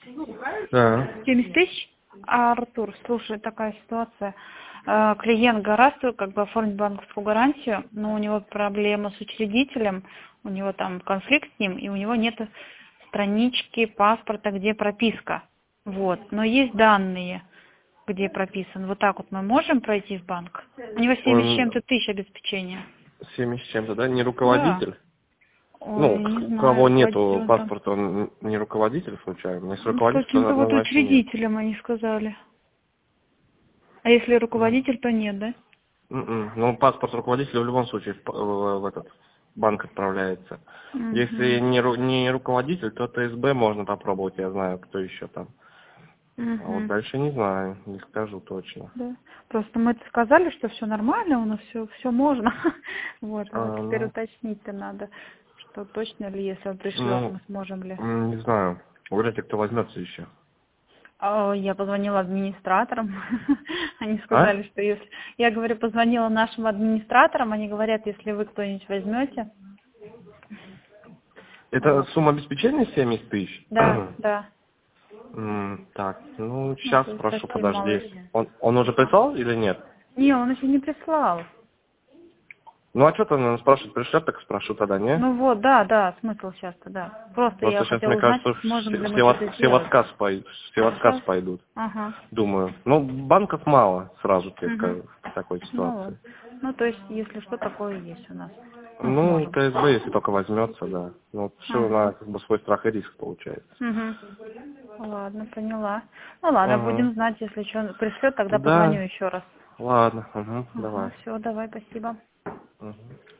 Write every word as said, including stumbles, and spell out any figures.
Да. семьдесят тысяч? А, Артур, слушай, такая ситуация. Э, Клиент гораздо как бы оформить банковскую гарантию, но у него проблема с учредителем, у него там конфликт с ним, и у него нет странички паспорта, где прописка. Вот. Но есть данные, где прописан. Вот так вот мы можем пройти в банк? У него семьдесят с Он чем-то тысяч обеспечения. семьдесят с чем-то, да? Не Да. руководитель? Ой, Ну, не у знаю, кого руководитель нету он там. паспорта, он не руководитель случайно? Если Ну, с руководитель, то каким-то вот однозначно нет. учредителем они сказали. А если руководитель, то нет, да? М-м. Ну, паспорт руководителя в любом случае в, п- в- в этот банк отправляется. Если Угу. не, ру- не руководитель, то ТСБ можно попробовать, я знаю, кто еще там. А вот Угу. дальше не знаю, не скажу точно. Да. Просто мы сказали, что все нормально, у нас все, все можно. Вот, а вот А, теперь ну, уточнить-то надо, что точно ли, если он пришлет, ну, мы сможем ли. м, не знаю, вряд ли кто возьмется еще. А, Я позвонила администраторам, они А? сказали, что если... Я говорю, позвонила нашим администраторам, они говорят, если вы кто-нибудь возьмете. Это Вот. сумма обеспечения семьдесят тысяч? Да, да. М, Так, ну, Ну, сейчас то есть спрошу, совсем мало. подожди. Он, он уже прислал или нет? Не, он еще не прислал. Ну, а что ты наверное, спрашивать, пришлет, так спрошу тогда, не? Ну вот, да, да, смысл сейчас-то, да. Просто я Просто сейчас, хотела мне узнать, кажется, сможем все, ли мы все, в, что-то от- все в сделать. отказ пойдут, все в отказ Сейчас? пойдут, Ага. думаю. Ну, банков мало, сразу тебе Угу. скажу, в такой Ну вот. ситуации. Ну, то есть, если что, такое есть у нас. Мы Ну, сможем. ТСБ, если только возьмется, да. Ну, все на Ага. как бы свой страх и риск получается. Угу. Ладно, поняла. Ну ладно, Ага. будем знать, если что пришлет, тогда позвоню Да, еще раз. ладно, угу, Ага, давай. все, давай, спасибо. Угу.